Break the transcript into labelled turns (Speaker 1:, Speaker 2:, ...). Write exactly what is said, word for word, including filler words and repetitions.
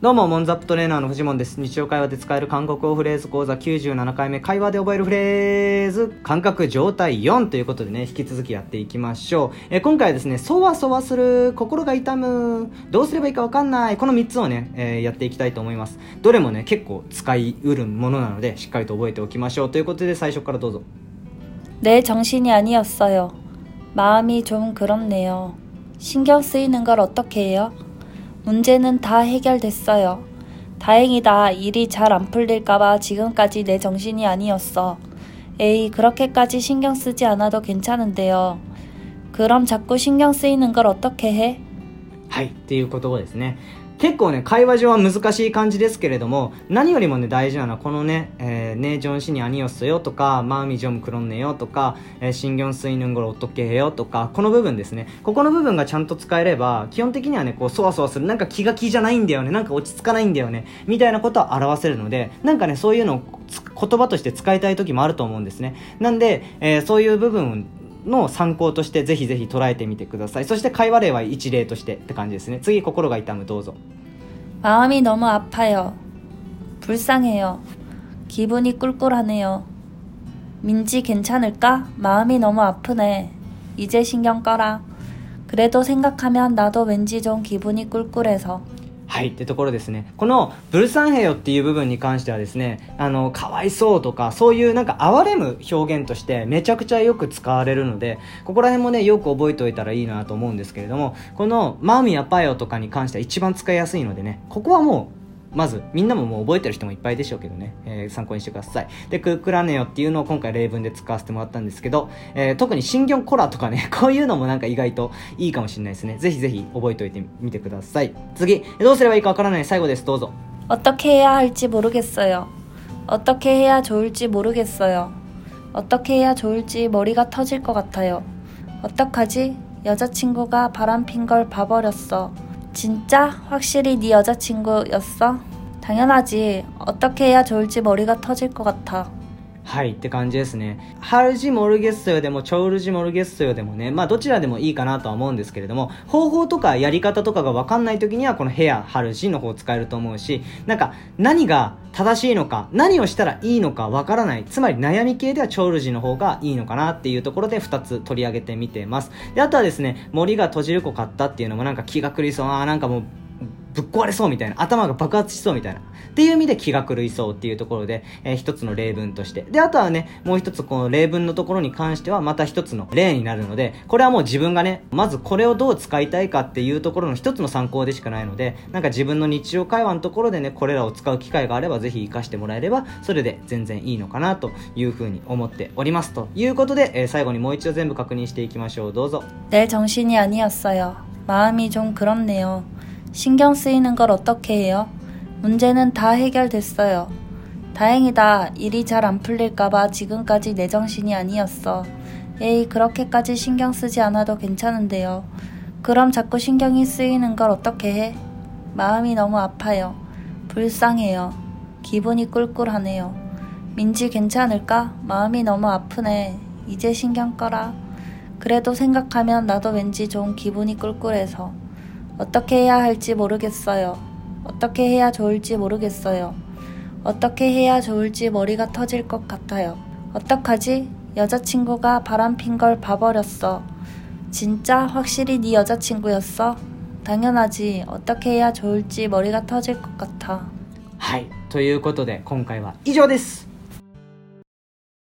Speaker 1: どうもモンザップトレーナーの藤本です。日常会話で使える韓国語フレーズ講座きゅうじゅうななかいめ、会話で覚えるフレーズ感覚状態よんということでね、引き続きやっていきましょう。えー、今回はですね、そわそわする、心が痛む、どうすればいいかわかんない、このみっつをね、えー、やっていきたいと思います。どれもね結構使いうるものなので、しっかりと覚えておきましょうということで、最初からどうぞ。
Speaker 2: 내 정신이 아니었어요. 마음이 좀 그렇네요. 신경 쓰이는 걸 어떻게 해요? 문제는 다 해결됐어요. 다행이다. 일이 잘 안 풀릴까봐 지금까지 내 정신이 아니었어. 에이, 그렇게까지 신경 쓰지 않아도 괜찮은데요. 그럼 자꾸 신경 쓰이는 걸 어떻게 해?
Speaker 1: はい、っていう言葉ですね。結構ね、会話上は難しい感じですけれども、何よりもね、大事なのはこのね、えー、ね、ジョンシニアニオスよとか、マーミジョンクロンネよとか、えー、シンギョンスイヌンゴロオットケヘよとか、この部分ですね。ここの部分がちゃんと使えれば、基本的にはね、こう、そわそわする、なんか気が気じゃないんだよね、なんか落ち着かないんだよね、みたいなことを表せるので、なんかね、そういうのを言葉として使いたい時もあると思うんですね。なんで、えー、そういう部分の参考としてぜひぜひ捉えてみてください。そして会話例は一例としてって感じですね。次、心が痛む、どうぞ。
Speaker 2: 마음이 너무 아파요. 불쌍해요. 기분이 꿀꿀하네요. 민지 괜찮을까? 마음이 너무 아프네. 이제 신경 꺼라. 그래도 생각하면 나도 왠지 좀 기분이 꿀꿀해서. はいってところですね。このブルサンヘヨっていう部分に関してはですね、あのかわいそうとかそういうなんか哀れむ表現としてめちゃくちゃよく使われるので、ここら辺もねよく覚えておいたらいいなと思うんですけれども、このマーミやパヨとかに関しては一番使いやすいのでね、ここはもうまずみんなももう覚えてる人もいっぱいでしょうけどね、えー、参考にしてください。で、クークラネヨっていうのを今回例文で使わせてもらったんですけど、えー、特にシンギョンコラとかね、こういうのもなんか意外といいかもしれないですね。ぜひぜひ覚えておいてみてください。次、どうすればいいかわからない、最後です。どうぞ。 어떻게 해야 할지 모르겠어요. 어떻게 해야 좋을지 모르겠어요. 어떻게 해야 좋을지 머리가 터질 것 같아요. 어떡하지? 여자친구가 바람핀 걸 봐버렸어. 진짜? 확실히 네 여자친구였어? 당연하지. 어떻게 해야 좋을지 머리가 터질 것 같아. はいって感じですね。ハルジモルゲッソヨでもチョウルジモルゲッソヨでもね、まあどちらでもいいかなとは思うんですけれども、方法とかやり方とかが分かんない時にはこのヘアハルジの方を使えると思うし、なんか何が正しいのか、何をしたらいいのか分からない、つまり悩み系ではチョウルジの方がいいのかなっていうところでふたつ取り上げてみてます。で、あとはですね、森が閉じる子買ったっていうのもなんか気が狂いそう、あーなんかもうぶっ壊れそうみたいな、頭が爆発しそうみたいなっていう意味で気が狂いそうっていうところで、えー、一つの例文として、であとはねもう一つこの例文のところに関してはまた一つの例になるので、これはもう自分がねまずこれをどう使いたいかっていうところの一つの参考でしかないので、なんか自分の日常会話のところでねこれらを使う機会があればぜひ活かしてもらえればそれで全然いいのかなというふうに思っております。ということで、えー、最後にもう一度全部確認していきましょう。どうぞ。 내 정신이 아니었어요. 마음이 좀 그렇네요. 신경 쓰이는 걸 어떻게 해요? 문제는 다 해결됐어요. 다행이다. 일이 잘 안 풀릴까봐 지금까지 내 정신이 아니었어. 에이, 그렇게까지 신경 쓰지 않아도 괜찮은데요. 그럼 자꾸 신경이 쓰이는 걸 어떻게 해? 마음이 너무 아파요. 불쌍해요. 기분이 꿀꿀하네요. 민지 괜찮을까? 마음이 너무 아프네. 이제 신경 꺼라. 그래도 생각하면 나도 왠지 좀 기분이 꿀꿀해서. 어떻게 해야 할지 모르겠어요. 어떻게 해야 좋을지 모르겠어요. 어떻게 해야 좋을지 머리가 터질 것 같아요. 어떡하지? 여자친구가 바람핀 걸 봐버렸어. 진짜? 확실히 네 여자친구였어? 당연하지. 어떻게 해야 좋을지 머리가 터질 것 같아. はい、ということで今回は以上です。